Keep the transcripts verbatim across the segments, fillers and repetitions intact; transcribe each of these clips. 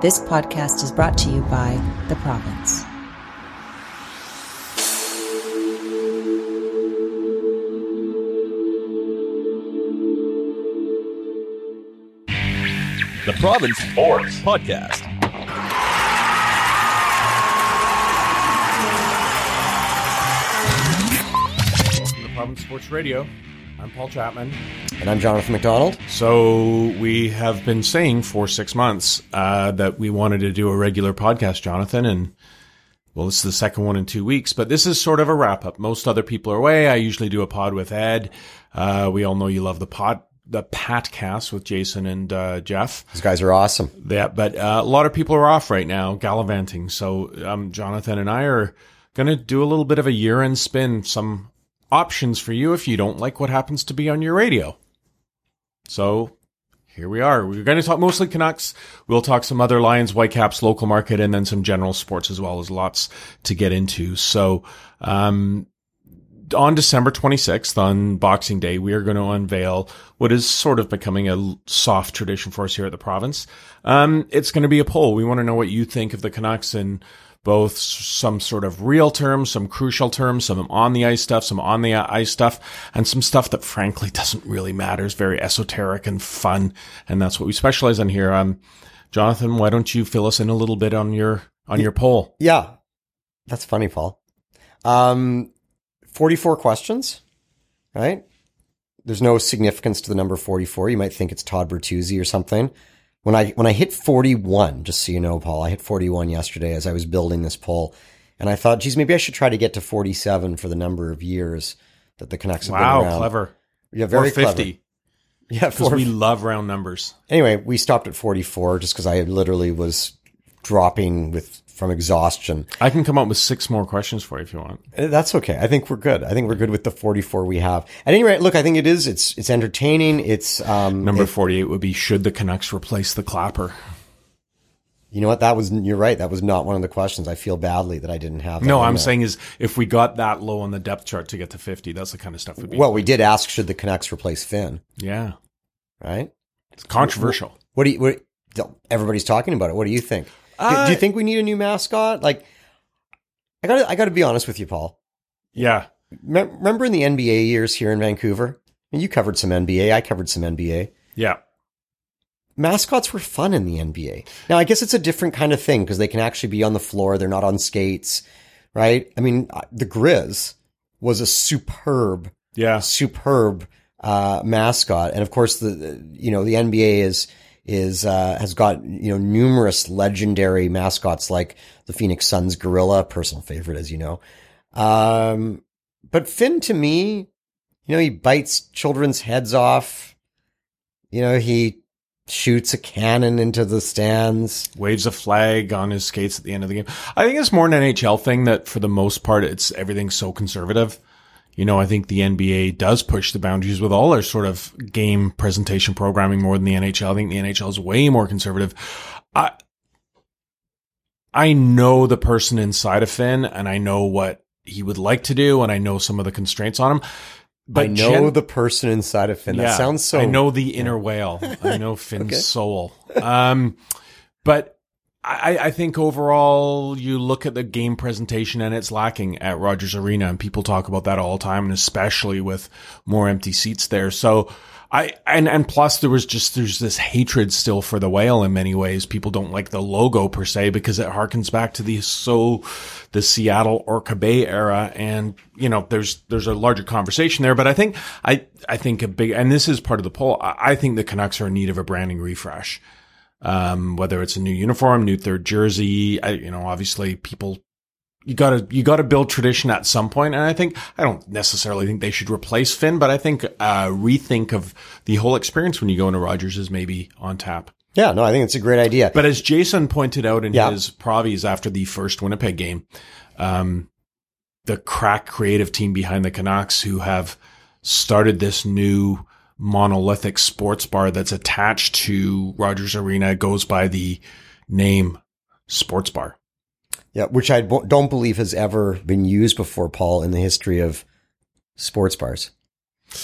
This podcast is brought to you by The Province. The Province Sports Podcast. Welcome to Province Sports Radio. I'm Paul Chapman. And I'm Jonathan McDonald. So we have been saying for six months uh, that we wanted to do a regular podcast, Jonathan, and well, this is the second one in two weeks, but this is sort of a wrap-up. Most other people are away. I usually do a pod with Ed. Uh, we all know you love the pod. The Patcast with Jason and uh, Jeff. These guys are awesome. Yeah, but uh, a lot of people are off right now, gallivanting. So um, Jonathan and I are going to do a little bit of a year-end spin, some options for you if you don't like what happens to be on your radio. So here we are. We're going to talk mostly Canucks. We'll talk some other Lions, Whitecaps, local market, and then some general sports as well. As lots to get into. So um on December twenty-sixth, on Boxing Day, we are going to unveil what is sort of becoming a soft tradition for us here at the province. Um, it's going to be a poll. We want to know what you think of the Canucks in both some sort of real terms, some crucial terms, some on the ice stuff, some on the ice stuff, and some stuff that frankly doesn't really matter. It's very esoteric and fun, and that's what we specialize in here. Um, Jonathan, why don't you fill us in a little bit on your on your poll? Yeah, that's funny, Paul. Um. forty-four questions, right? There's no significance to the number forty-four. You might think it's Todd Bertuzzi or something. When I when I hit forty-one, just so you know, Paul, I hit forty-one yesterday as I was building this poll. And I thought, geez, maybe I should try to get to forty-seven for the number of years that the Canucks have wow, been around. Wow, clever. Yeah, very or fifty. Clever. Yeah, because we love round numbers. Anyway, we stopped at forty-four just because I literally was dropping with from exhaustion. I can come up with six more questions for you if you want. That's okay. I think we're good. I think we're good with the forty-four we have. At any rate, look, I think it is. It's it's entertaining. It's um number it, forty-eight would be, should the Canucks replace the Clapper? You know what? That was you're right. That was not one of the questions. I feel badly that I didn't have that. No, I'm there. saying is if we got that low on the depth chart to get to fifty, that's the kind of stuff we'd be. Well, we did ask, should the Canucks replace Finn? Yeah, right. It's controversial. What, what do you? What, everybody's talking about it. What do you think? Uh, do, do you think we need a new mascot? Like, I got I got to be honest with you, Paul. Yeah. Remember in the N B A years here in Vancouver? And you covered some N B A. I covered some N B A. Yeah. Mascots were fun in the N B A. Now, I guess it's a different kind of thing because they can actually be on the floor. They're not on skates, right? I mean, the Grizz was a superb, yeah, superb uh, mascot. And of course, the you know the N B A is is uh, has got you know numerous legendary mascots like the Phoenix Suns gorilla, personal favorite, as you know. Um, but Finn, to me, you know, he bites children's heads off. You know, he shoots a cannon into the stands, waves a flag on his skates at the end of the game. I think it's more an N H L thing that for the most part, it's everything's so conservative. You know, I think the N B A does push the boundaries with all their sort of game presentation programming more than the N H L. I think the N H L is way more conservative. I, I know the person inside of Finn, and I know what he would like to do, and I know some of the constraints on him. But I know Gen- the person inside of Finn. That yeah, sounds so... I know the inner whale. I know Finn's okay. soul. Um, but I, I think overall, you look at the game presentation and it's lacking at Rogers Arena, and people talk about that all the time, and especially with more empty seats there. So I, and, and plus there was just, there's this hatred still for the whale in many ways. People don't like the logo per se because it harkens back to the, so the Seattle Orca Bay era. And, you know, there's, there's a larger conversation there, but I think, I, I think a big, and this is part of the poll. I, I think the Canucks are in need of a branding refresh. Um, whether it's a new uniform, new third jersey, I, you know, obviously people, you gotta, you gotta build tradition at some point. And I think, I don't necessarily think they should replace Finn, but I think, uh, rethink of the whole experience when you go into Rogers is maybe on tap. Yeah, no, I think it's a great idea. But as Jason pointed out in yeah. his provies after the first Winnipeg game, um, the crack creative team behind the Canucks who have started this new monolithic sports bar that's attached to Rogers Arena goes by the name Sports Bar. Yeah, which I don't believe has ever been used before, Paul, in the history of sports bars.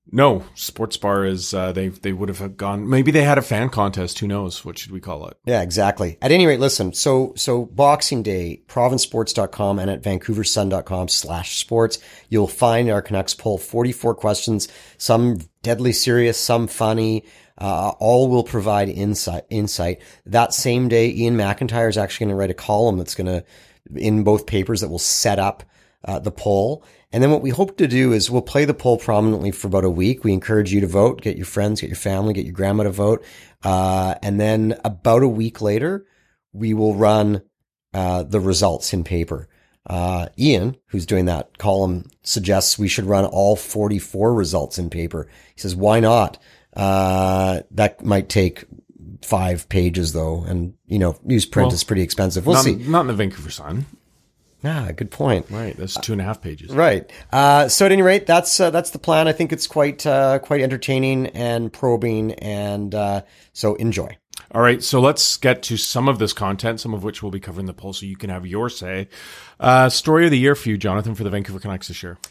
No, Sports Bar is, uh, they, they would have gone, maybe they had a fan contest. Who knows? What should we call it? Yeah, exactly. At any rate, listen, so, so Boxing Day, province sports dot com and at vancouver sun dot com slash sports, you'll find our Canucks poll, forty-four questions, some deadly serious, some funny, uh, all will provide insight, insight. That same day, Ian McIntyre is actually going to write a column that's going to, in both papers, that will set up, uh, the poll. And then what we hope to do is we'll play the poll prominently for about a week. We encourage you to vote, get your friends, get your family, get your grandma to vote. Uh, and then about a week later, we will run, uh, the results in paper. Uh, Ian, who's doing that column, suggests we should run all forty-four results in paper. He says, why not? Uh, that might take five pages though. And, you know, newsprint Well, is pretty expensive. We'll not, see. Not in the Vancouver Sun. Ah, good point. Right. That's two and a half pages. Right. Uh, so at any rate, that's, uh, that's the plan. I think it's quite, uh, quite entertaining and probing. And, uh, so enjoy. All right. So let's get to some of this content, some of which we'll be covering the poll so you can have your say. Uh, story of the year for you, Jonathan, for the Vancouver Canucks this year.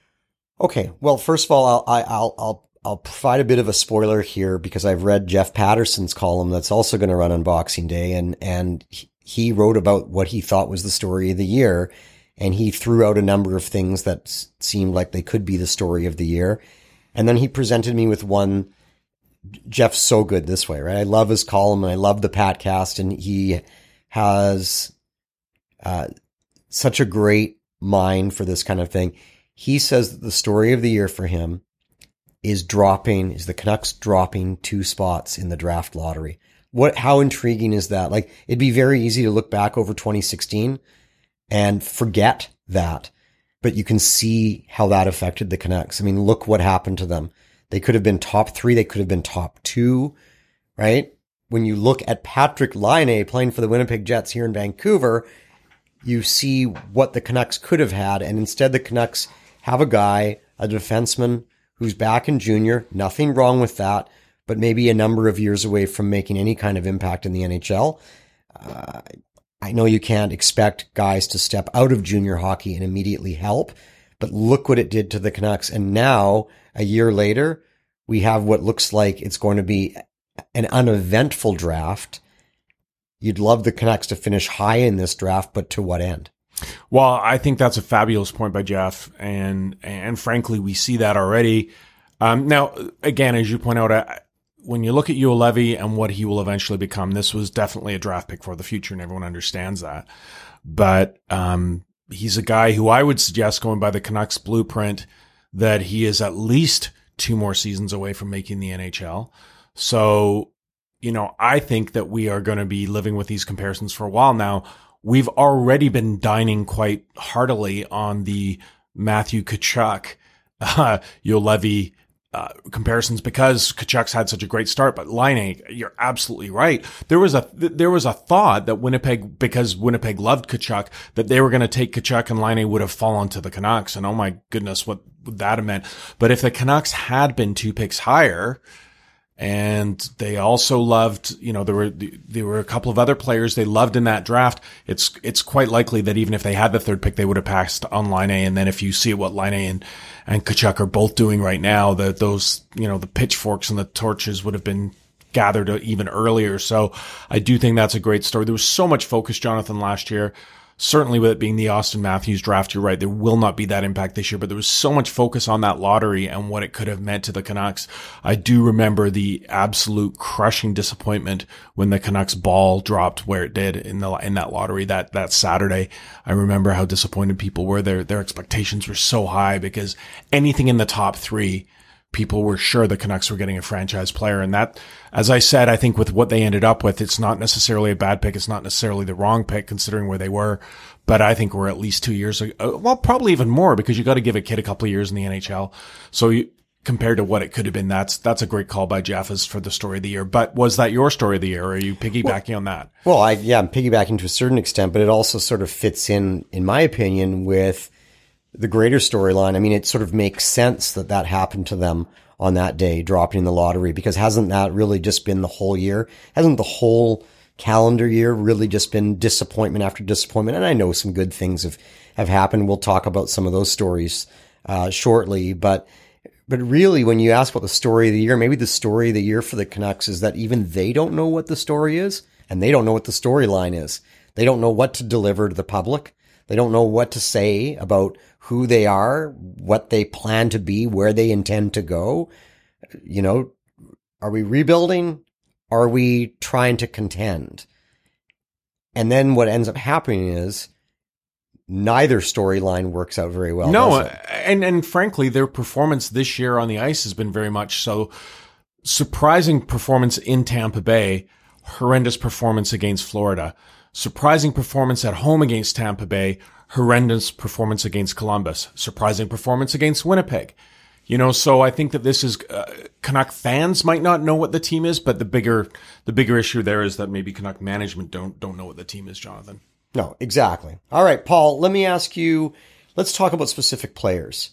Okay. Well, first of all, I'll, I, I'll, I'll, I'll provide a bit of a spoiler here because I've read Jeff Patterson's column that's also going to run on Boxing Day. And, and he, he wrote about what he thought was the story of the year. And he threw out a number of things that s- seemed like they could be the story of the year. And then he presented me with one. Jeff's so good this way, right? I love his column and I love the Patcast, and he has, uh, such a great mind for this kind of thing. He says that the story of the year for him is dropping, is the Canucks dropping two spots in the draft lottery. What, how intriguing is that? Like, it'd be very easy to look back over twenty sixteen and forget that, but you can see how that affected the Canucks. I mean, look what happened to them. They could have been top three. They could have been top two, right? When you look at Patrick Laine playing for the Winnipeg Jets here in Vancouver, you see what the Canucks could have had. And instead the Canucks have a guy, a defenseman who's back in junior. Nothing wrong with that, but maybe a number of years away from making any kind of impact in the N H L. Uh, I know you can't expect guys to step out of junior hockey and immediately help, but look what it did to the Canucks. And now, a year later, we have what looks like it's going to be an uneventful draft. You'd love the Canucks to finish high in this draft, but to what end? Well, I think that's a fabulous point by Jeff. And, and frankly, we see that already. Um, now, again, as you point out, I, when you look at Juolevi and what he will eventually become, this was definitely a draft pick for the future, and everyone understands that. But, um, he's a guy who I would suggest, going by the Canucks blueprint, that he is at least two more seasons away from making the N H L. So, you know, I think that we are going to be living with these comparisons for a while now. We've already been dining quite heartily on the Matthew Tkachuk, uh, Juolevi, Uh, comparisons because Tkachuk's had such a great start, but Laine, you're absolutely right. There was a, there was a thought that Winnipeg, because Winnipeg loved Tkachuk, that they were going to take Tkachuk and Laine would have fallen to the Canucks. And oh my goodness, what would that have meant? But if the Canucks had been two picks higher, and they also loved, you know, there were, there were a couple of other players they loved in that draft. It's, it's quite likely that even if they had the third pick, they would have passed on Laine. And then if you see what Laine and, and Tkachuk are both doing right now, that those, you know, the pitchforks and the torches would have been gathered even earlier. So I do think that's a great story. There was so much focus, Jonathan, last year. Certainly with it being the Auston Matthews draft, you're right. There will not be that impact this year, but there was so much focus on that lottery and what it could have meant to the Canucks. I do remember the absolute crushing disappointment when the Canucks ball dropped where it did in the, in that lottery that, that Saturday. I remember how disappointed people were. Their, their expectations were so high because anything in the top three, people were sure the Canucks were getting a franchise player. And that, as I said, I think with what they ended up with, it's not necessarily a bad pick. It's not necessarily the wrong pick considering where they were. But I think we're at least two years ago. Well, probably even more because you got to give a kid a couple of years in the N H L. So you, compared to what it could have been, that's, that's a great call by Jeff as for the story of the year. But was that your story of the year, or are you piggybacking well, on that? Well, I, yeah, I'm piggybacking to a certain extent, but it also sort of fits in, in my opinion, with the greater storyline. I mean, it sort of makes sense that that happened to them on that day, dropping in the lottery, because hasn't that really just been the whole year? Hasn't the whole calendar year really just been disappointment after disappointment? And I know some good things have, have happened. We'll talk about some of those stories, uh, shortly, but but really, when you ask what the story of the year, maybe the story of the year for the Canucks is that even they don't know what the story is, and they don't know what the storyline is. They don't know what to deliver to the public. They don't know what to say about who they are, what they plan to be, where they intend to go. You know, are we rebuilding? Are we trying to contend? And then what ends up happening is neither storyline works out very well. No, and and frankly, their performance this year on the ice has been very much so. Surprising performance in Tampa Bay, horrendous performance against Florida. Surprising performance at home against Tampa Bay, horrendous performance against Columbus. Surprising performance against Winnipeg. You know, so I think that this is uh, Canuck fans might not know what the team is, but the bigger the bigger issue there is that maybe Canuck management don't don't know what the team is, Jonathan. No, exactly. All right, Paul, let me ask you, let's talk about specific players.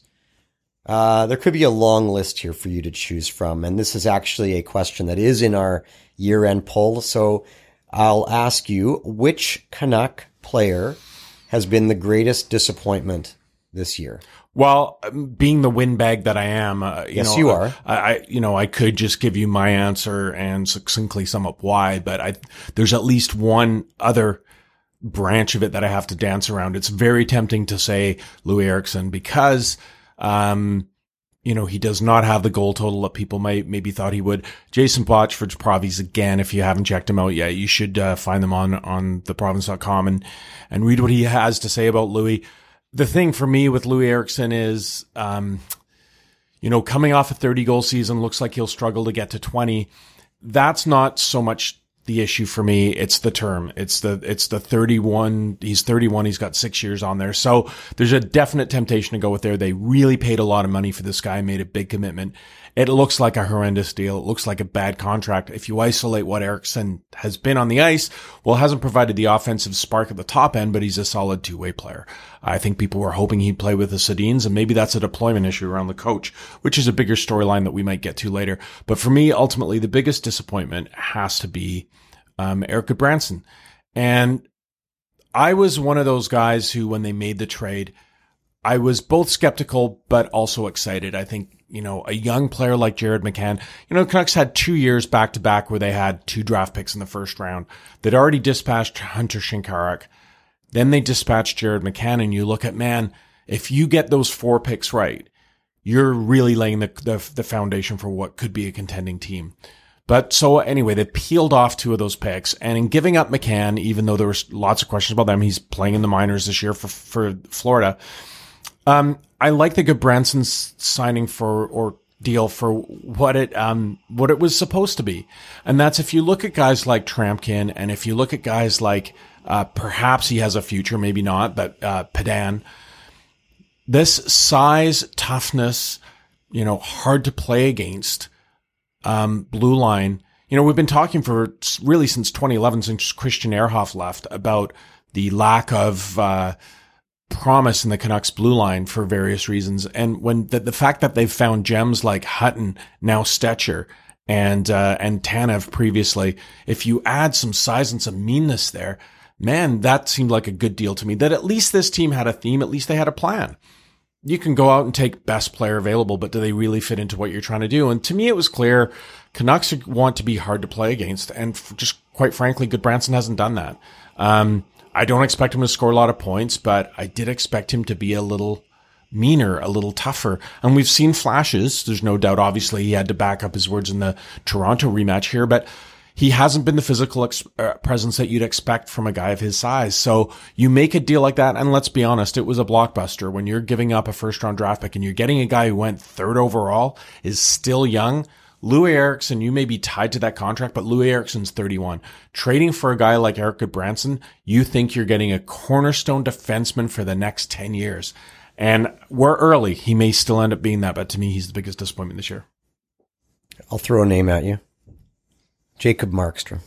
Uh, there could be a long list here for you to choose from, and this is actually a question that is in our year-end poll. So I'll ask you, which Canuck player has been the greatest disappointment this year? Well, being the windbag that I am, uh, you yes, know, you are. I, I, you know, I could just give you my answer and succinctly sum up why, but I, there's at least one other branch of it that I have to dance around. It's very tempting to say Louis Eriksson because, um, you know, he does not have the goal total that people might maybe thought he would. Jason Botchford's Provies, again, if you haven't checked him out yet, you should uh, find them on, on the province dot com and, and read what he has to say about Louis. The thing for me with Louis Eriksson is, um, you know, coming off a thirty goal season, looks like he'll struggle to get to twenty. That's not so much the issue for me. It's the term. It's the, it's the thirty-one. He's thirty-one. He's got six years on there. So there's a definite temptation to go with there. They really paid a lot of money for this guy, made a big commitment. It looks like a horrendous deal. It looks like a bad contract. If you isolate what Eriksson has been on the ice, well, hasn't provided the offensive spark at the top end, but he's a solid two-way player. I think people were hoping he'd play with the Sedins, and maybe that's a deployment issue around the coach, which is a bigger storyline that we might get to later. But for me, ultimately, the biggest disappointment has to be um, Erik Gudbranson. And I was one of those guys who, when they made the trade, I was both skeptical but also excited. I think, you know, a young player like Jared McCann, you know, the Canucks had two years back to back where they had two draft picks in the first round. They'd already dispatched Hunter Shinkaruk. Then they dispatched Jared McCann, and you look at, man, if you get those four picks right, you're really laying the, the, the foundation for what could be a contending team. But so anyway, they peeled off two of those picks, and in giving up McCann, even though there was lots of questions about them, he's playing in the minors this year for, for Florida. Um, I like the Gudbranson signing for, or deal for what it, um, what it was supposed to be. And that's if you look at guys like Trampkin, and if you look at guys like, uh, perhaps he has a future, maybe not, but, uh, Padan, this size, toughness, you know, hard to play against, um, blue line. You know, we've been talking for really since twenty eleven, since Christian Ehrhoff left, about the lack of, uh, promise in the Canucks blue line for various reasons. And when the, the fact that they've found gems like Hutton, now Stetcher, and, uh, and Tanev previously, if you add some size and some meanness there, man, that seemed like a good deal to me. That at least this team had a theme, at least they had a plan. You can go out and take best player available, but do they really fit into what you're trying to do? And to me, it was clear Canucks want to be hard to play against. And just quite frankly, Gudbranson hasn't done that. Um, I don't expect him to score a lot of points, but I did expect him to be a little meaner, a little tougher. And we've seen flashes. There's no doubt, obviously, he had to back up his words in the Toronto rematch here, but he hasn't been the physical ex- uh, presence that you'd expect from a guy of his size. So you make a deal like that, and let's be honest, it was a blockbuster. When you're giving up a first-round draft pick and you're getting a guy who went third overall, is still young, Louis Eriksson, you may be tied to that contract, but Louis Eriksson's thirty-one. Trading for a guy like Erik Gudbranson, you think you're getting a cornerstone defenseman for the next ten years. And we're early. He may still end up being that, but to me, he's the biggest disappointment this year. I'll throw a name at you. Jacob Markstrom.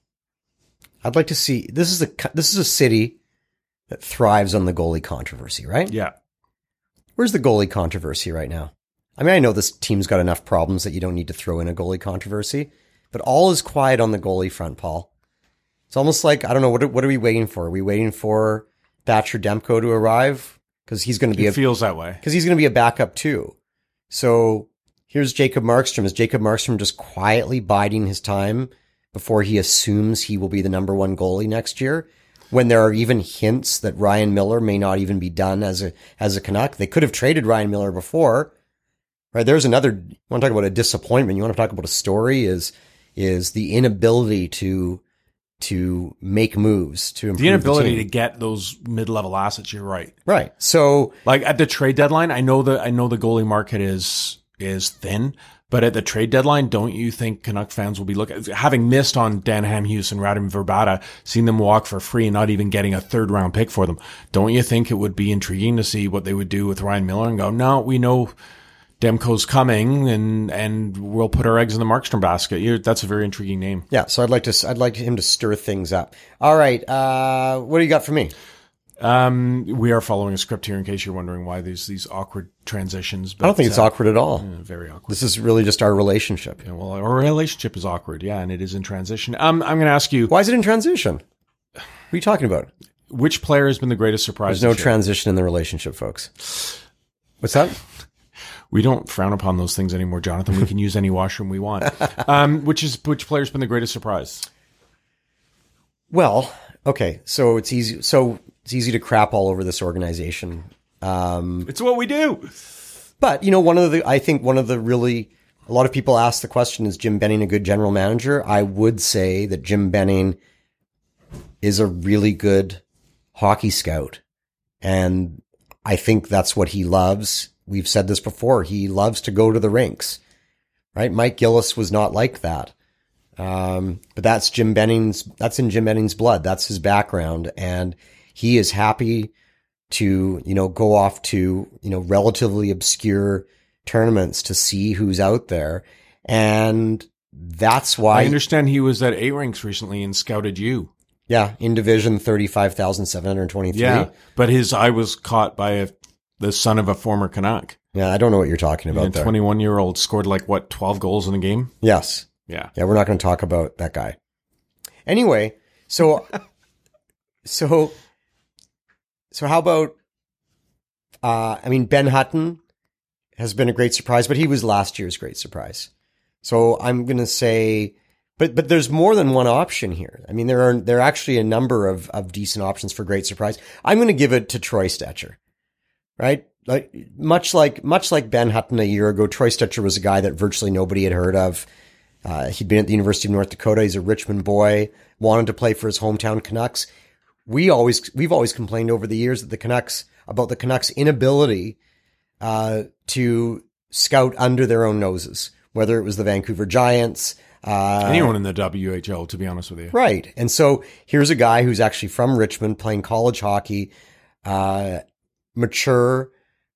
I'd like to see, this is a, this is a city that thrives on the goalie controversy, right? Yeah. Where's the goalie controversy right now? I mean, I know this team's got enough problems that you don't need to throw in a goalie controversy, but all is quiet on the goalie front, Paul. It's almost like, I don't know, what are, what are we waiting for? Are we waiting for Thatcher Demko to arrive? Because he's going to be it a, feels that way. Because he's going to be a backup too. So here's Jacob Markstrom. Is Jacob Markstrom just quietly biding his time before he assumes he will be the number one goalie next year? When there are even hints that Ryan Miller may not even be done as a as a Canuck. They could have traded Ryan Miller before. Right? There's another, you want to talk about a disappointment, you want to talk about a story, is is the inability to to make moves, to improve the inability the to team. get those mid-level assets. You're right. Right. So, like at the trade deadline, I know the I know the goalie market is is thin, but at the trade deadline, don't you think Canuck fans will be looking, having missed on Dan Hamhuis and Radim Verbata, seeing them walk for free and not even getting a third round pick for them? Don't you think it would be intriguing to see what they would do with Ryan Miller and go, no, we know Demko's coming, and and we'll put our eggs in the Markstrom basket. You're, that's a very intriguing name. Yeah, so I'd like to I'd like him to stir things up. All right, uh, what do you got for me? Um, we are following a script here, in case you're wondering why there's these awkward transitions. But, I don't think it's uh, awkward at all. uh, very awkward. This is really just our relationship. Yeah, well, our relationship is awkward, yeah, and it is in transition. Um, I'm going to ask you, Why is it in transition? What are you talking about? which player has been the greatest surprise? There's no this year? transition in the relationship, folks. What's that? We don't frown upon those things anymore, Jonathan. We can use any washroom we want. Um, which is which player's been the greatest surprise? Well, okay, so it's easy. So it's easy to crap all over this organization. Um, It's what we do. but you know, one of the I think one of the really a lot of people ask the question: is Jim Benning a good general manager? I would say that Jim Benning is a really good hockey scout, and I think that's what he loves. We've said this before. He loves to go to the rinks, right? Mike Gillis was not like that. Um, but that's Jim Benning's, that's in Jim Benning's blood. That's his background. And he is happy to, you know, go off to, you know, relatively obscure tournaments to see who's out there. And that's why I understand he was at A Rinks recently and scouted you. Yeah, in division thirty-five thousand seven hundred twenty-three. Yeah, but his eye was caught by a, the son of a former Canuck. Yeah, I don't know what you're talking about A there. twenty-one-year-old scored like, what, twelve goals in a game? Yes. Yeah. Yeah, we're not going to talk about that guy. Anyway, so so so how about uh I mean Ben Hutton has been a great surprise, but he was last year's great surprise. So I'm going to say but but there's more than one option here. I mean there are there are actually a number of of decent options for great surprise. I'm going to give it to Troy Stecher. Right? Like much like much like Ben Hutton a year ago, Troy Stecher was a guy that virtually nobody had heard of. Uh, he'd been at the University of North Dakota. He's a Richmond boy, wanted to play for his hometown Canucks. We always, we've always complained over the years that the Canucks, about the Canucks' inability, uh, to scout under their own noses, whether it was the Vancouver Giants, uh, Anyone in the W H L, to be honest with you. right. And so here's a guy who's actually from Richmond playing college hockey, uh, mature,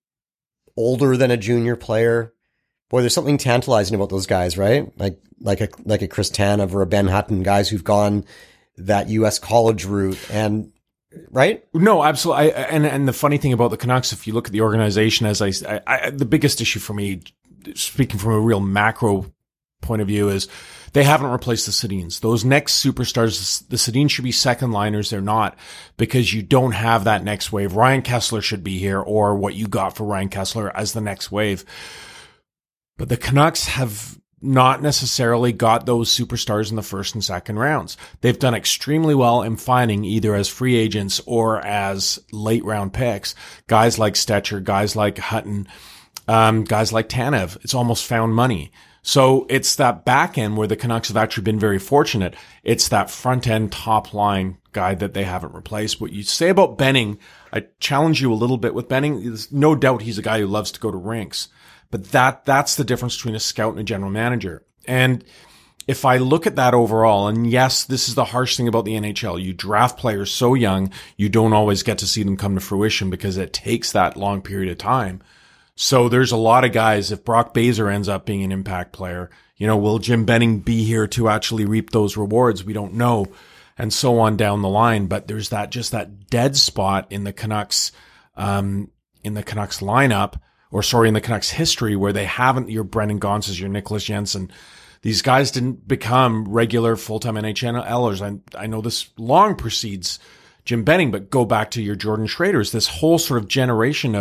older than a junior player. Boy, there's something tantalizing about those guys, right? Like, like a, like a Chris Tanev or a Ben Hutton, guys who've gone that U S college route and, right? No, absolutely. I, and, and the funny thing about the Canucks, if you look at the organization, as I, I, I, the biggest issue for me, speaking from a real macro point of view, is they haven't replaced the Sedins. Those next superstars, the Sedins should be second liners. They're not, because you don't have that next wave. Ryan Kessler should be here, or what you got for Ryan Kessler as the next wave. But the Canucks have not necessarily got those superstars in the first and second rounds. They've done extremely well in finding, either as free agents or as late round picks, guys like Stecher, guys like Hutton, um, guys like Tanev. It's almost found money. So it's that back end where the Canucks have actually been very fortunate. It's that front end top line guy that they haven't replaced. What you say about Benning, I challenge you a little bit with Benning. There's no doubt he's a guy who loves to go to rinks. But that, that's the difference between a scout and a general manager. And if I look at that overall, and yes, this is the harsh thing about the N H L. You draft players so young, you don't always get to see them come to fruition because it takes that long period of time. So there's a lot of guys, if Brock Baser ends up being an impact player, you know, will Jim Benning be here to actually reap those rewards? We don't know. And so on down the line. But there's that, just that dead spot in the Canucks, um, in the Canucks lineup, or sorry, in the Canucks history, where they haven't, your Brendan Gaunces, your Nicholas Jensen. These guys didn't become regular full-time N H Lers. I, I know this long precedes Jim Benning, but go back to your Jordan Schroeders, this whole sort of generation of,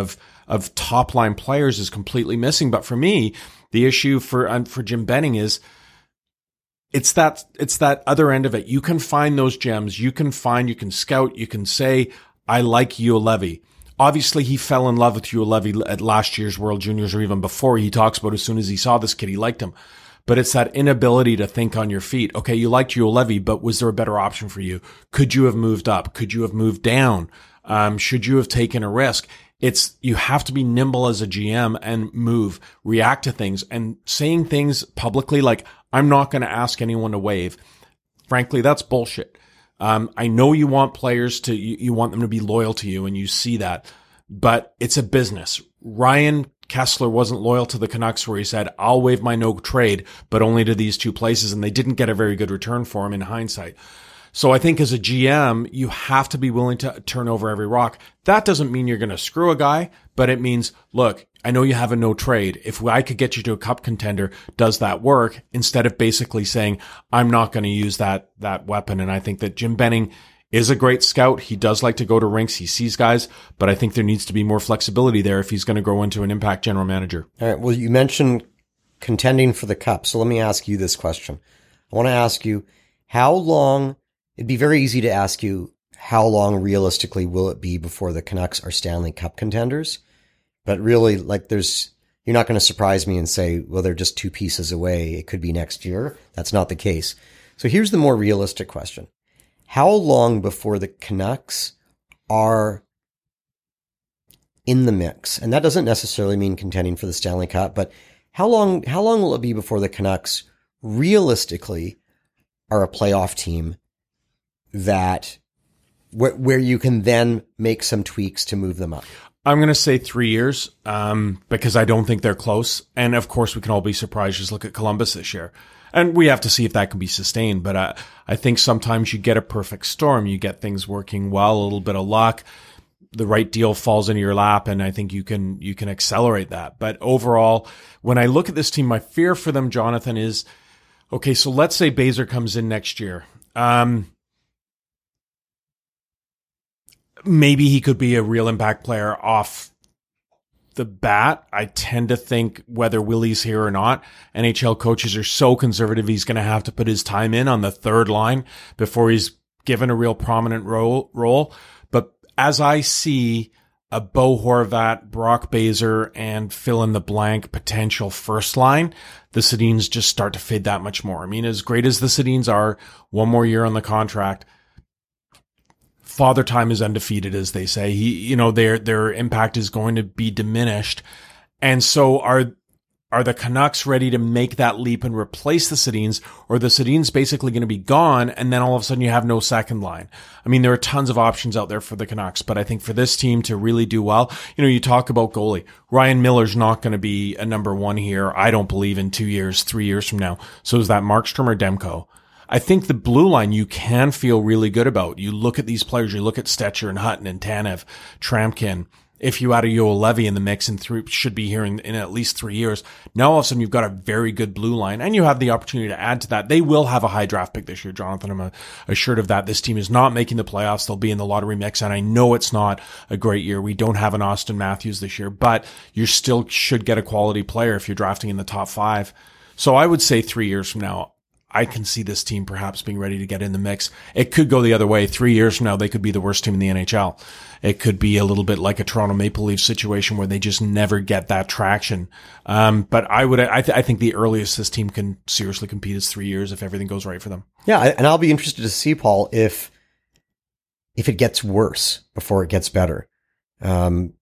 of top line players is completely missing. But for me, the issue for, um, for Jim Benning is it's that, it's that other end of it. You can find those gems. You can find, you can scout, you can say, I like Juolevi. Obviously, he fell in love with Juolevi at last year's World Juniors, or even before. He talks about as soon as he saw this kid, he liked him. But it's that inability to think on your feet. Okay, you liked Juolevi, but was there a better option for you? Could you have moved up? Could you have moved down? Um, should you have taken a risk? It's, you have to be nimble as a G M and move, react to things, and saying things publicly like, I'm not going to ask anyone to waive. Frankly, that's bullshit. Um, I know you want players to, you, you want them to be loyal to you, and you see that, but it's a business. Ryan Kessler wasn't loyal to the Canucks, where he said, I'll waive my no trade, but only to these two places. And they didn't get a very good return for him in hindsight. So I think as a G M, you have to be willing to turn over every rock. That doesn't mean you're going to screw a guy, but it means, look, I know you have a no trade. If I could get you to a cup contender, does that work? Instead of basically saying, I'm not going to use that, that weapon. And I think that Jim Benning is a great scout. He does like to go to rinks. He sees guys, but I think there needs to be more flexibility there if he's going to grow into an impact general manager. All right. Well, you mentioned contending for the cup. So let me ask you this question. I want to ask you, how long, it'd be very easy to ask you, how long realistically will it be before the Canucks are Stanley Cup contenders? But really, like, there's, you're not going to surprise me and say, well, they're just two pieces away. It could be next year. That's not the case. So here's the more realistic question. How long before the Canucks are in the mix? And that doesn't necessarily mean contending for the Stanley Cup, but how long, how long will it be before the Canucks realistically are a playoff team that, where, where you can then make some tweaks to move them up? I'm going to say three years, um, because I don't think they're close. And of course, we can all be surprised. Just look at Columbus this year. And we have to see if that can be sustained. But uh, I think sometimes you get a perfect storm. You get things working well, a little bit of luck. The right deal falls into your lap, and I think you can you can accelerate that. But overall, when I look at this team, my fear for them, Jonathan, is, okay, so let's say Baser comes in next year. Um, maybe he could be a real impact player off the bat. I tend to think, whether Willie's here or not, N H L coaches are so conservative, he's going to have to put his time in on the third line before he's given a real prominent role. role. But as I see a Bo Horvat, Brock Baser, and fill in the blank potential first line, the Sedins just start to fade that much more. I mean, as great as the Sedins are, one more year on the contract, Father Time is undefeated, as they say. He, you know, their their impact is going to be diminished, and so are are the Canucks ready to make that leap and replace the Sedins, or are the Sedins basically going to be gone, and then all of a sudden you have no second line? I mean, there are tons of options out there for the Canucks, but I think for this team to really do well, you know, you talk about goalie. Ryan Miller's not going to be a number one here, I don't believe, in two years, three years from now. So is that Markstrom or Demko? I think the blue line you can feel really good about. You look at these players, you look at Stetcher and Hutton and Tanev, Trampkin. If you add a Juolevi in the mix, and three, should be here in, in at least three years, now all of a sudden you've got a very good blue line, and you have the opportunity to add to that. They will have a high draft pick this year, Jonathan. I'm assured of that. This team is not making the playoffs. They'll be in the lottery mix, and I know it's not a great year. We don't have an Austin Matthews this year, but you still should get a quality player if you're drafting in the top five. So I would say three years from now, I can see this team perhaps being ready to get in the mix. It could go the other way. Three years from now, they could be the worst team in the N H L. It could be a little bit like a Toronto Maple Leafs situation where they just never get that traction. Um, but I would, I, th- I think the earliest this team can seriously compete is three years if everything goes right for them. Yeah. And I'll be interested to see, Paul, if, if it gets worse before it gets better. Um,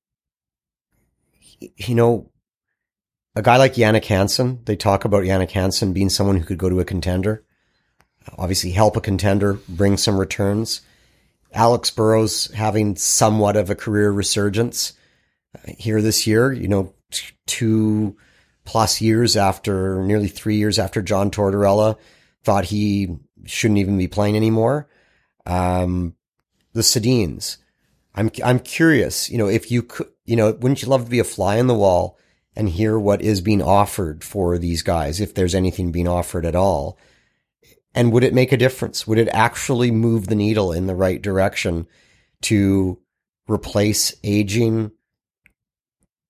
you know, a guy like Jannik Hansen, they talk about Jannik Hansen being someone who could go to a contender, obviously help a contender, bring some returns. Alex Burrows having somewhat of a career resurgence here this year, you know, two plus years after, nearly three years after John Tortorella thought he shouldn't even be playing anymore. Um, the Sedins, I'm, I'm curious, you know, if you could, you know, wouldn't you love to be a fly on the wall and hear what is being offered for these guys, if there's anything being offered at all? And would it make a difference? Would it actually move the needle in the right direction to replace aging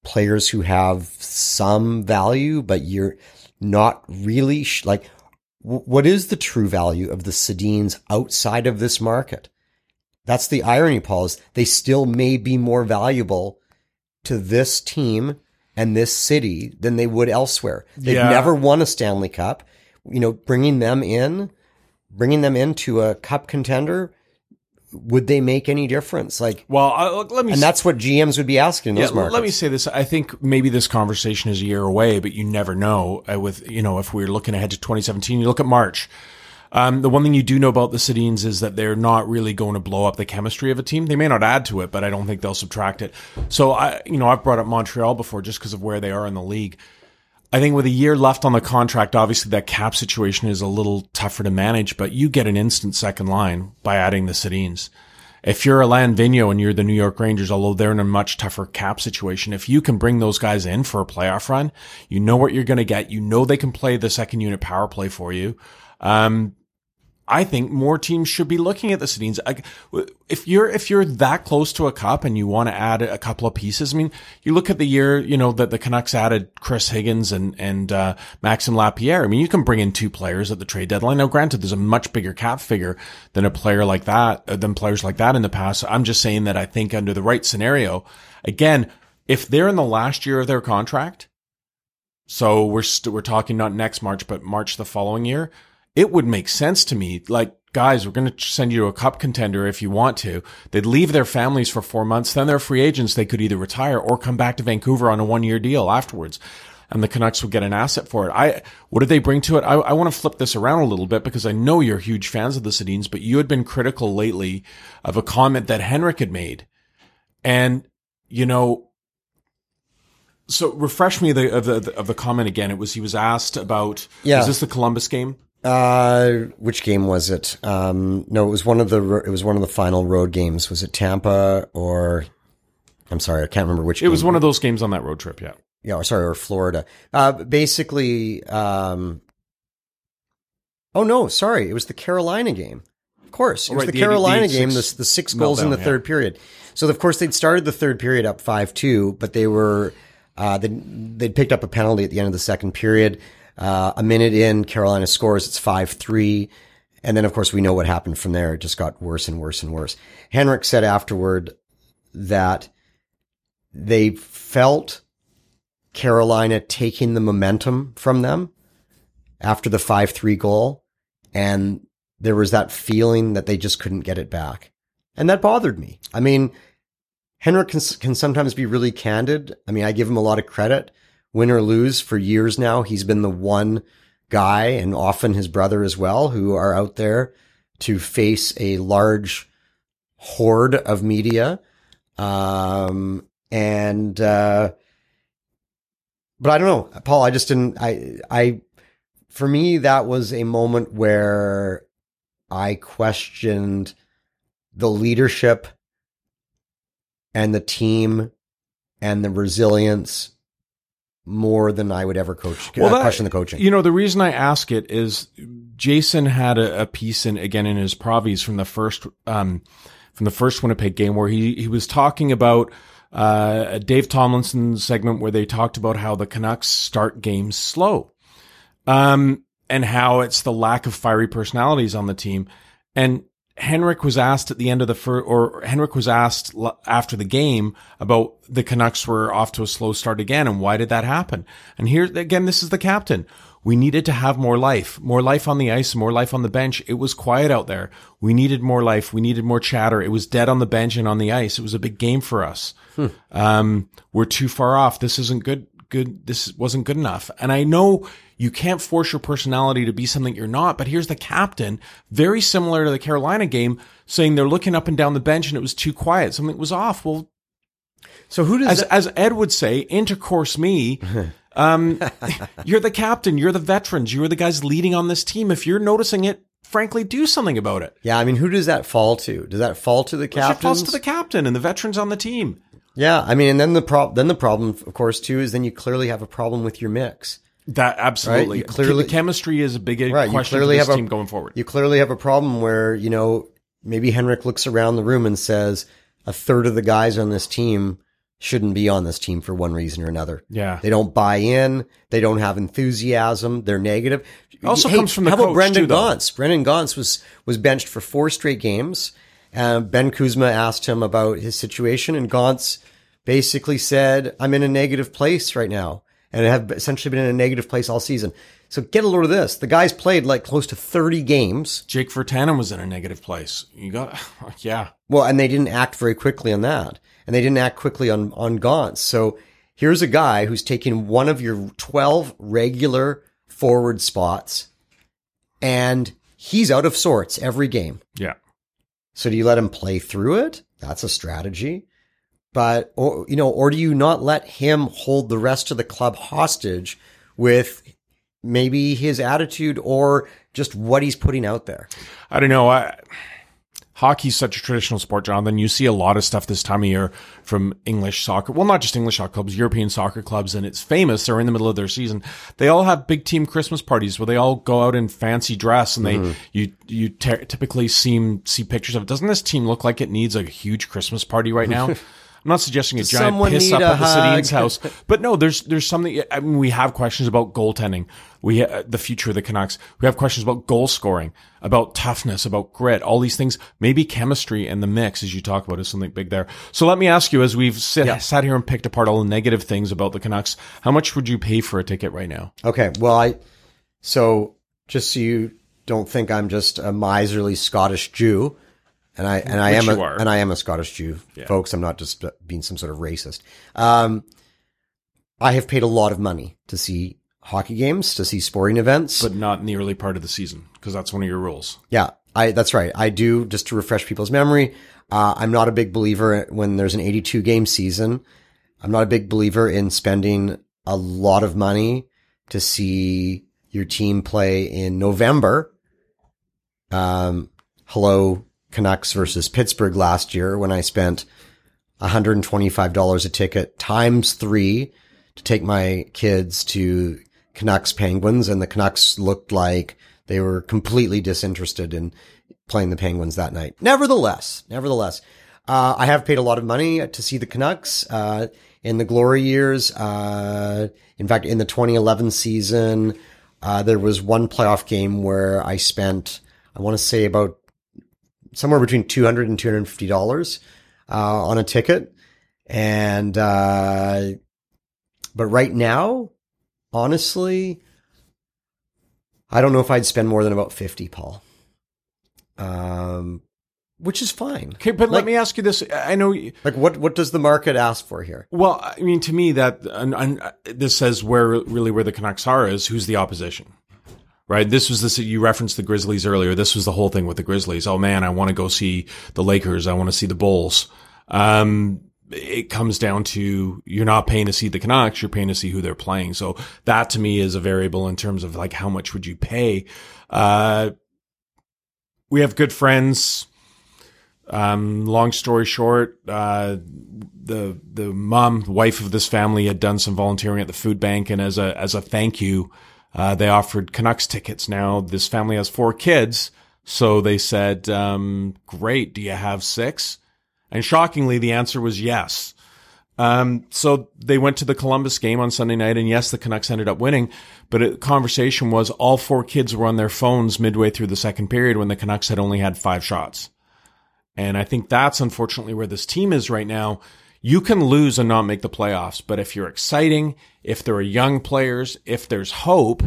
players who have some value, but you're not really sh- like, w- what is the true value of the Sedins outside of this market? That's the irony, Paul, is they still may be more valuable to this team and this city than they would elsewhere. They've Yeah. never won a Stanley Cup. You know, bringing them in, bringing them into a cup contender, would they make any difference? Like, Well, uh, let me and that's what G Ms would be asking in Yeah, those markets. let me say this. I think maybe this conversation is a year away, but you never know. Uh, with, you know, if we're looking ahead to twenty seventeen, you look at March. Um, the one thing you do know about the Sedins is that they're not really going to blow up the chemistry of a team. They may not add to it, but I don't think they'll subtract it. So I, you know, I've brought up Montreal before just because of where they are in the league. I think with a year left on the contract, obviously that cap situation is a little tougher to manage, but you get an instant second line by adding the Sedins. If you're Alain Vigneault and you're the New York Rangers, although they're in a much tougher cap situation, if you can bring those guys in for a playoff run, you know what you're going to get. You know they can play the second unit power play for you. Um, I think more teams should be looking at the Sedins. If you're, if you're that close to a cup and you want to add a couple of pieces, I mean, you look at the year, you know, that the Canucks added Chris Higgins and, and, uh, Maxime Lapierre. I mean, you can bring in two players at the trade deadline. Now, granted, there's a much bigger cap figure than a player like that, uh, than players like that in the past. I'm just saying that I think under the right scenario, again, if they're in the last year of their contract, so we're, st- we're talking not next March, but March the following year, it would make sense to me. Like, guys, we're going to send you to a cup contender if you want to. They'd leave their families for four months. Then they're free agents. They could either retire or come back to Vancouver on a one year deal afterwards. And the Canucks would get an asset for it. I, what did they bring to it? I, I want to flip this around a little bit because I know you're huge fans of the Sedins, but you had been critical lately of a comment that Henrik had made. And, you know, so refresh me the, of the, of the comment again. It was, he was asked about, Yeah. is this the Columbus game? Uh, which game was it? Um, no, it was one of the, it was one of the final road games. Was it Tampa or, I'm sorry, I can't remember which It game. was one of those games on that road trip. Yeah. Yeah, or sorry, or Florida. Uh, basically, um, oh no, sorry, it was the Carolina game. Of course, it Oh, was right, the, the Carolina eighty- the game, eighty-six the, the six goals in the meltdown, third yeah. period. So, of course, they'd started the third period up five two, but they were, uh, they'd, they'd picked up a penalty at the end of the second period. Uh, a minute in, Carolina scores, it's five three. And then, of course, we know what happened from there. It just got worse and worse and worse. Henrik said afterward that they felt Carolina taking the momentum from them after the five three goal. And there was that feeling that they just couldn't get it back. And that bothered me. I mean, Henrik can, can sometimes be really candid. I mean, I give him a lot of credit. Win or lose, for years now, he's been the one guy, and often his brother as well, who are out there to face a large horde of media. Um, and, uh, but I don't know, Paul, I just didn't, I, I, for me, that was a moment where I questioned the leadership and the team and the resilience more than I would ever coach, Well, uh, that- question the coaching. You know, the reason I ask it is Jason had a, a piece in, again, in his Provies from the first, um, from the first Winnipeg game where he, he was talking about, uh, a Dave Tomlinson segment where they talked about how the Canucks start games slow. Um, and how it's the lack of fiery personalities on the team. And Henrik was asked at the end of the first, or Henrik was asked l- after the game about the Canucks were off to a slow start again. And why did that happen? And here again, this is the captain. We needed to have more life, more life on the ice, more life on the bench. It was quiet out there. We needed more life. We needed more chatter. It was dead on the bench and on the ice. It was a big game for us. Hmm. Um, we're too far off. This isn't good. Good. This wasn't good enough. And I know you can't force your personality to be something you're not, but here's the captain, very similar to the Carolina game, saying they're looking up and down the bench and it was too quiet. Something was off. Well, So who does as, that- as Ed would say, intercourse me. Um, you're the captain. You're the veterans. You're the guys leading on this team. If you're noticing it, frankly, do something about it. Yeah, I mean, who does that fall to? Does that fall to the It captains? falls to the captain and the veterans on the team. Yeah, I mean, and then the prob- then the problem, of course, too, is then you clearly have a problem with your mix. That absolutely. Right, you clearly- the chemistry is a big Right, you question clearly for this have a- team going forward. You clearly have a problem where, you know, maybe Henrik looks around the room and says, a third of the guys on this team shouldn't be on this team for one reason or another. Yeah. They don't buy in. They don't have enthusiasm. They're negative. It also hey, comes from the how about coach, Brendan too, though. Gaunce? Brendan Gaunce was, was benched for four straight games. Uh, Ben Kuzma asked him about his situation, and Gaunce basically said, I'm in a negative place right now. And I have essentially been in a negative place all season. So get a load of this. The guy's played like close to thirty games. Jake Virtanen was in a negative place. You got, yeah. Well, and they didn't act very quickly on that. And they didn't act quickly on, on Gaunce. So here's a guy who's taking one of your twelve regular forward spots, and he's out of sorts every game. Yeah. So do you let him play through it? That's a strategy. But, or, you know, or do you not let him hold the rest of the club hostage with maybe his attitude or just what he's putting out there? I don't know. I, hockey's such a traditional sport, Jonathan. You see a lot of stuff this time of year from English soccer. Well, not just English soccer clubs, European soccer clubs, and it's famous. They're in the middle of their season. They all have big team Christmas parties where they all go out in fancy dress, and they mm-hmm. you you t- typically see see pictures of it. Doesn't this team look like it needs a huge Christmas party right now? I'm not suggesting a Does giant piss up at the Sedin's house, but no, there's there's something. I mean, we have questions about goaltending, we uh, the future of the Canucks. We have questions about goal scoring, about toughness, about grit, all these things. Maybe chemistry and the mix, as you talk about, is something big there. So let me ask you, as we've sit, yeah. sat here and picked apart all the negative things about the Canucks, how much would you pay for a ticket right now? Okay, well, I so just so you don't think I'm just a miserly Scottish Jew. And I and I Which am a, are. and I am a Scottish Jew, yeah. folks. I'm not just being some sort of racist. Um, I have paid a lot of money to see hockey games, to see sporting events, but not in the early part of the season, because that's one of your rules. Yeah, I that's right. I do. Just to refresh people's memory, uh, I'm not a big believer when there's an eighty-two game season. I'm not a big believer in spending a lot of money to see your team play in November. Um, hello. Canucks versus Pittsburgh last year, when I spent one hundred twenty-five dollars a ticket times three to take my kids to Canucks Penguins, and the Canucks looked like they were completely disinterested in playing the Penguins that night. Nevertheless, nevertheless, uh, I have paid a lot of money to see the Canucks, uh, in the glory years. Uh, in fact, in the twenty eleven season, uh, there was one playoff game where I spent, I want to say about somewhere between two hundred dollars and two hundred fifty dollars uh, on a ticket. And, uh, but right now, honestly, I don't know if I'd spend more than about fifty, Paul. Um, which is fine. Okay, but like, let me ask you this. I know, like, what what does the market ask for here? Well, I mean, to me, that and, and this says where really where the Canucks are is who's the opposition. Right. This was this, you referenced the Grizzlies earlier. This was the whole thing with the Grizzlies. Oh man, I want to go see the Lakers. I want to see the Bulls. Um, it comes down to, you're not paying to see the Canucks, you're paying to see who they're playing. So that to me is a variable in terms of like, how much would you pay? Uh, we have good friends. Um, long story short, uh, the, the mom, wife of this family had done some volunteering at the food bank. And as a, as a thank you, Uh, they offered Canucks tickets. Now, this family has four kids, so they said, um, great, do you have six? And shockingly, the answer was yes. Um, so they went to the Columbus game on Sunday night, and yes, the Canucks ended up winning, but the conversation was all four kids were on their phones midway through the second period when the Canucks had only had five shots. And I think that's unfortunately where this team is right now. You can lose and not make the playoffs, but if you're exciting, if there are young players, if there's hope,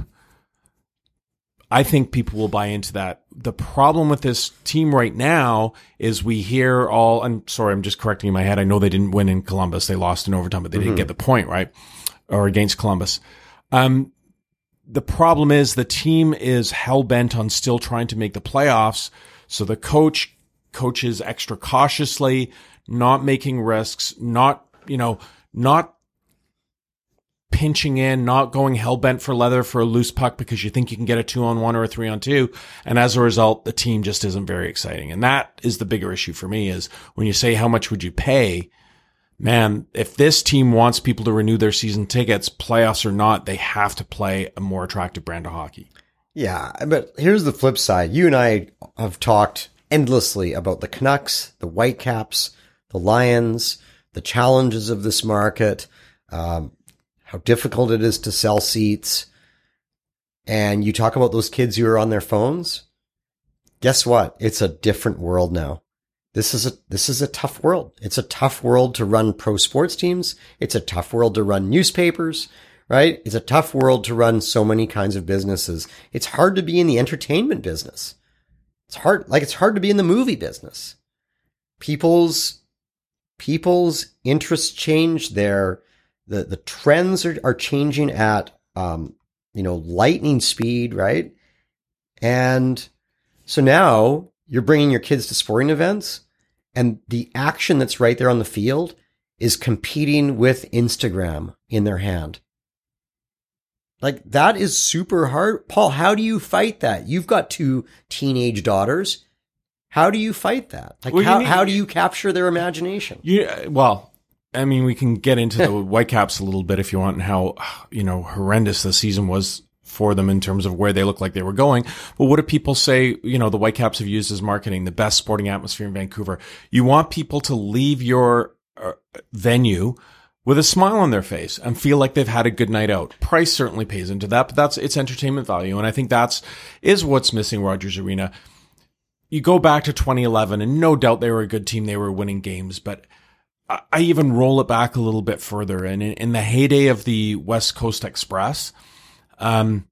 I think people will buy into that. The problem with this team right now is we hear all, and sorry, I'm just correcting in my head. I know they didn't win in Columbus. They lost in overtime, but they mm-hmm. didn't get the point, right? Or against Columbus. Um, the problem is the team is hell-bent on still trying to make the playoffs. So the coach coaches extra cautiously, not making risks, not, you know, not pinching in, not going hell-bent for leather for a loose puck because you think you can get a two-on-one or a three-on-two. And as a result, the team just isn't very exciting. And that is the bigger issue for me, is when you say how much would you pay, man, if this team wants people to renew their season tickets, playoffs or not, they have to play a more attractive brand of hockey. Yeah, but here's the flip side. You and I have talked endlessly about the Canucks, the Whitecaps, the Lions, the challenges of this market, um, how difficult it is to sell seats. And you talk about those kids who are on their phones. Guess what? It's a different world now. This is a, this is a tough world. It's a tough world to run pro sports teams. It's a tough world to run newspapers, right? It's a tough world to run so many kinds of businesses. It's hard to be in the entertainment business. It's hard, like it's hard to be in the movie business. People's, people's interests change. Their, the, the trends are, are changing at, um, you know, lightning speed, right? And so now you're bringing your kids to sporting events, and the action that's right there on the field is competing with Instagram in their hand. Like, that is super hard. Paul, how do you fight that? You've got two teenage daughters. How do you fight that? Like, well, how, need, how do you capture their imagination? Yeah, well, I mean, we can get into the Whitecaps a little bit if you want, and how, you know, horrendous the season was for them in terms of where they looked like they were going. But what do people say, you know, the Whitecaps have used as marketing, the best sporting atmosphere in Vancouver? You want people to leave your uh, venue with a smile on their face and feel like they've had a good night out. Price certainly pays into that, but that's, it's entertainment value. And I think that's, is what's missing Rogers Arena. You go back to twenty eleven, and no doubt they were a good team. They were winning games, but I, I even roll it back a little bit further. And in, in the heyday of the West Coast Express, Um,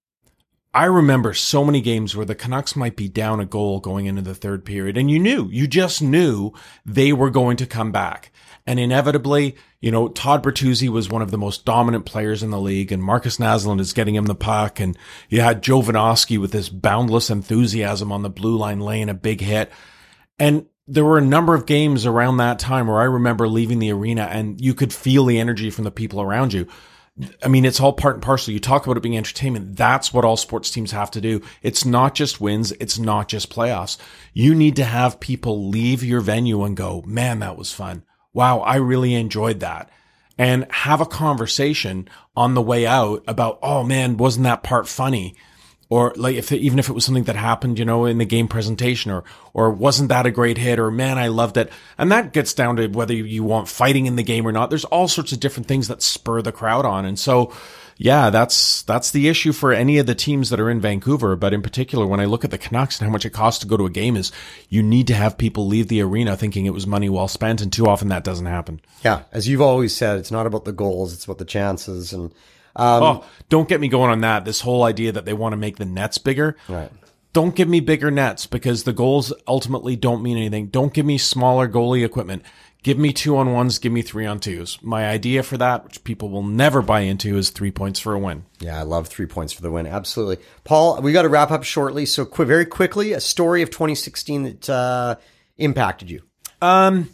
I remember so many games where the Canucks might be down a goal going into the third period, and you knew, you just knew they were going to come back. And inevitably, you know, Todd Bertuzzi was one of the most dominant players in the league, and Marcus Naslund is getting him the puck, and you had Joe Vanosky with this boundless enthusiasm on the blue line laying a big hit. And there were a number of games around that time where I remember leaving the arena and you could feel the energy from the people around you. I mean, it's all part and parcel. You talk about it being entertainment. That's what all sports teams have to do. It's not just wins. It's not just playoffs. You need to have people leave your venue and go, man, that was fun. Wow, I really enjoyed that. And have a conversation on the way out about, oh man, wasn't that part funny? Or like if, even if it was something that happened, you know, in the game presentation, or, or wasn't that a great hit, or man, I loved it. And that gets down to whether you want fighting in the game or not. There's all sorts of different things that spur the crowd on. And so, yeah, that's, that's the issue for any of the teams that are in Vancouver. But in particular, when I look at the Canucks and how much it costs to go to a game, is you need to have people leave the arena thinking it was money well spent. And too often that doesn't happen. Yeah. As you've always said, it's not about the goals. It's about the chances. And, Um, oh, don't get me going on that. This whole idea that they want to make the nets bigger. Right. Don't give me bigger nets, because the goals ultimately don't mean anything. Don't give me smaller goalie equipment. Give me two on ones. Give me three on twos. My idea for that, which people will never buy into, is three points for a win. Yeah, I love three points for the win. Absolutely. Paul, we got to wrap up shortly. So qu- very quickly, a story of twenty sixteen that uh, impacted you. Um,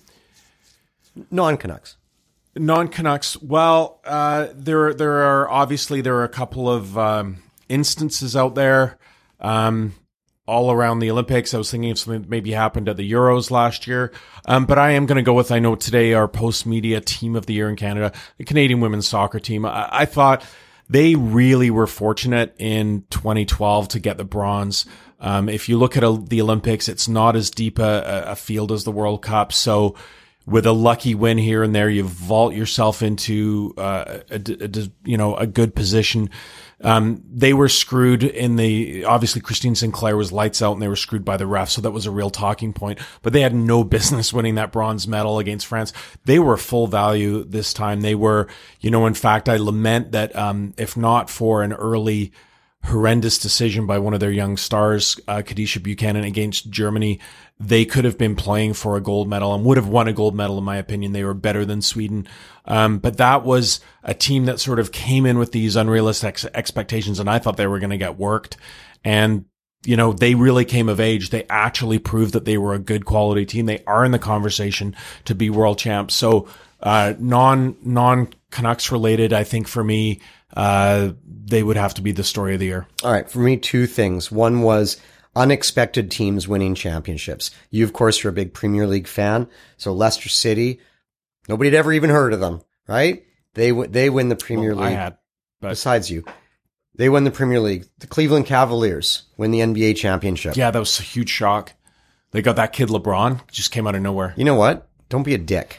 Non-Canucks. Non-Canucks. Well, uh, there, there are obviously, there are a couple of, um, instances out there, um, all around the Olympics. I was thinking of something that maybe happened at the Euros last year. Um, but I am going to go with, I know today, our post-media team of the year in Canada, the Canadian women's soccer team. I, I thought they really were fortunate in twenty twelve to get the bronze. Um, if you look at a, the Olympics, it's not as deep a, a field as the World Cup. So, with a lucky win here and there, you vault yourself into uh, a, a, you know, a good position. Um, they were screwed in the, obviously Christine Sinclair was lights out and they were screwed by the ref. So that was a real talking point, but they had no business winning that bronze medal against France. They were full value this time. They were, you know, in fact, I lament that, um, if not for an early horrendous decision by one of their young stars, uh, Kadisha Buchanan against Germany, they could have been playing for a gold medal and would have won a gold medal. In my opinion, they were better than Sweden. Um, but that was a team that sort of came in with these unrealistic ex- expectations. And I thought they were going to get worked. And, you know, they really came of age. They actually proved that they were a good quality team. They are in the conversation to be world champs. So, uh, non, non Canucks related, I think for me, uh, they would have to be the story of the year. All right. For me, two things. One was unexpected teams winning championships. You, of course, are a big Premier League fan. So Leicester City, nobody had ever even heard of them, right? They w- they win the Premier well, League. I had, but besides you, they win the Premier League. The Cleveland Cavaliers win the N B A championship. Yeah, that was a huge shock. They got that kid LeBron, just came out of nowhere. You know what? Don't be a dick.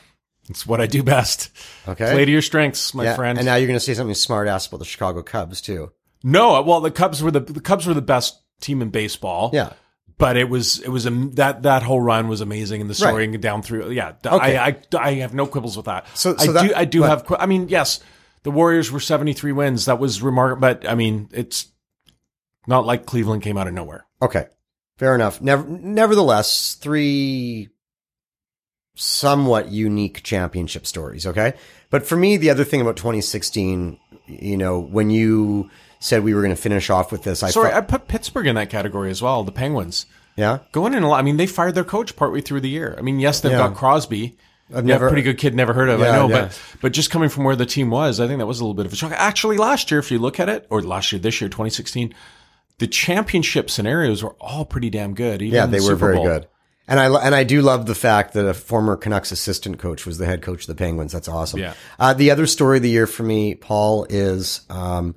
It's what I do best. Okay. Play to your strengths, my yeah, friend. And now you're going to say something smart ass about the Chicago Cubs too. No, well, the Cubs were the, the Cubs were the best team in baseball. Yeah. But it was, it was, a, that, that whole run was amazing and the story Right. down through. Yeah. Okay. I, I, I have no quibbles with that. So- I so that- do, I do but- have, qui- I mean, yes, the Warriors were seventy-three wins. That was remarkable. But I mean, it's not like Cleveland came out of nowhere. Okay. Fair enough. Never, nevertheless, three somewhat unique championship stories. Okay. But for me, the other thing about twenty sixteen, you know, when you said we were going to finish off with this, I Sorry, thought, I put Pittsburgh in that category as well. The Penguins yeah, going in a lot. I mean, they fired their coach partway through the year. I mean, yes, they've Yeah. got Crosby. I've Yeah, never, pretty good kid, never heard of. Yeah, I know, yeah. but but just coming from where the team was, I think that was a little bit of a shock. Actually, last year, if you look at it, or last year, this year, twenty sixteen, the championship scenarios were all pretty damn good. Even yeah, the they were Super very Bowl. good. And I, and I do love the fact that a former Canucks assistant coach was the head coach of the Penguins. That's awesome. Yeah. Uh, the other story of the year for me, Paul, is, um,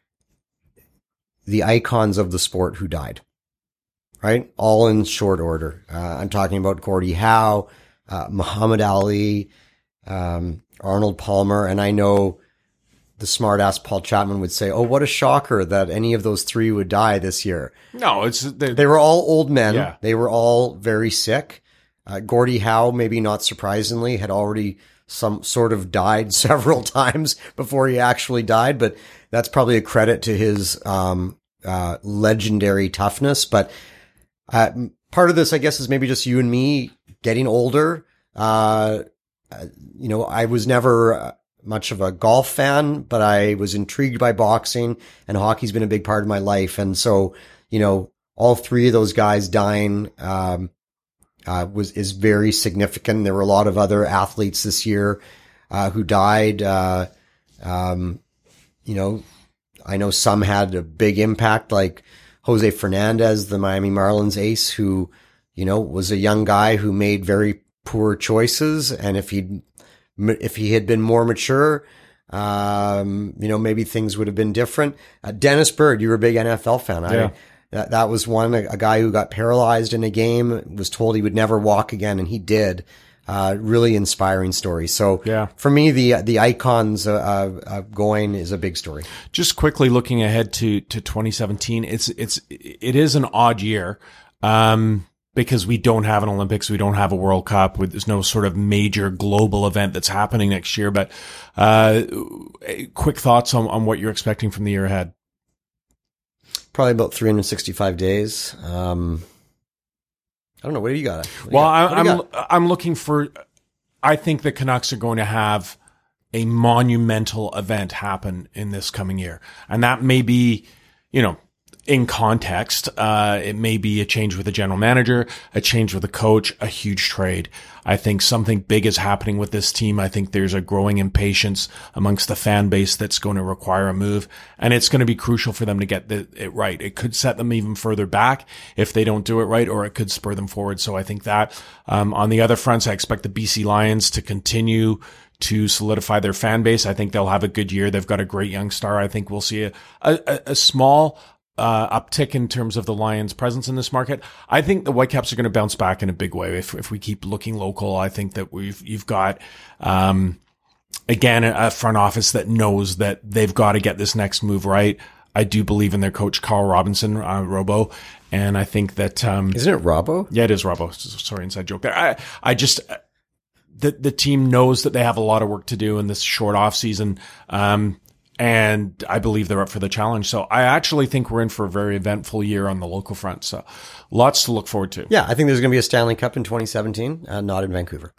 the icons of the sport who died, right? All in short order. Uh, I'm talking about Gordie Howe, uh, Muhammad Ali, um, Arnold Palmer. And I know the smart ass Paul Chapman would say, oh, what a shocker that any of those three would die this year. No, it's they, They were all old men. Yeah. They were all very sick. Uh, Gordie Howe, maybe not surprisingly, had already some sort of died several times before he actually died, but that's probably a credit to his um, uh, legendary toughness. But uh, part of this, I guess, is maybe just you and me getting older. Uh, uh, you know, I was never uh, much of a golf fan, but I was intrigued by boxing, and hockey's been a big part of my life. And so, you know, all three of those guys dying, um, uh, was, is very significant. There were a lot of other athletes this year, uh, who died. Uh, um, you know, I know some had a big impact, like Jose Fernandez, the Miami Marlins ace, who, you know, was a young guy who made very poor choices. And if he'd, if he had been more mature, um, you know, maybe things would have been different. Uh, Dennis Bird, you were a big N F L fan. Yeah. I, that, that was one, a, a guy who got paralyzed in a game, was told he would never walk again, and he did. Uh, really inspiring story. So Yeah. for me, the, the icons, uh, uh, going is a big story. just quickly looking ahead to to twenty seventeen, it's it's it is an odd year. Um, because we don't have an Olympics, we don't have a World Cup, with there's no sort of major global event that's happening next year. But uh, quick thoughts on, on what you're expecting from the year ahead. Probably about three hundred sixty-five days. Um, I don't know. What do you got? What do you Well, got? I, What do you I'm got? I'm looking for. I think the Canucks are going to have a monumental event happen in this coming year, and that may be, you know, in context, uh, it may be a change with the general manager, a change with the coach, a huge trade. I think something big is happening with this team. I think there's a growing impatience amongst the fan base that's going to require a move, and it's going to be crucial for them to get the, it right. It could set them even further back if they don't do it right, or it could spur them forward. So I think that, um, on the other fronts, I expect the B C Lions to continue to solidify their fan base. I think they'll have a good year. They've got a great young star. I think we'll see a, a, a small uh, uptick in terms of the Lions' presence in this market. I think the Whitecaps are going to bounce back in a big way if if we keep looking local. I think that we've you've got um, again a front office that knows that they've got to get this next move right. I do believe in their coach Carl Robinson, uh, Robo, and I think that um, Isn't it Robbo? yeah, it is Robo. Sorry, inside joke there. I I just. The, the team knows that they have a lot of work to do in this short off season. Um, and I believe they're up for the challenge. So I actually think we're in for a very eventful year on the local front. So lots to look forward to. Yeah, I think there's going to be a Stanley Cup in twenty seventeen, uh, not in Vancouver.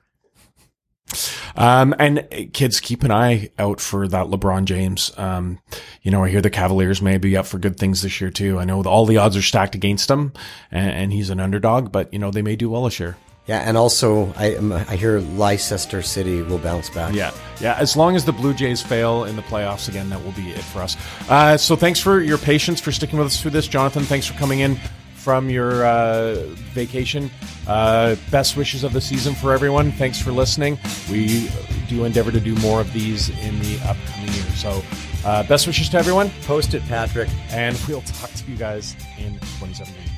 Um, and uh, kids, keep an eye out for that LeBron James. Um, you know, I hear the Cavaliers may be up for good things this year too. I know all the odds are stacked against him, and, and he's an underdog, but you know, they may do well this year. Yeah, and also I um, I hear Leicester City will bounce back. Yeah, yeah. As long as the Blue Jays fail in the playoffs again, that will be it for us. Uh, so thanks for your patience, for sticking with us through this. Jonathan, thanks for coming in from your uh, vacation. Uh, best wishes of the season for everyone. Thanks for listening. We do endeavor to do more of these in the upcoming year. So uh, best wishes to everyone. Post it, Patrick. And we'll talk to you guys in twenty seventeen.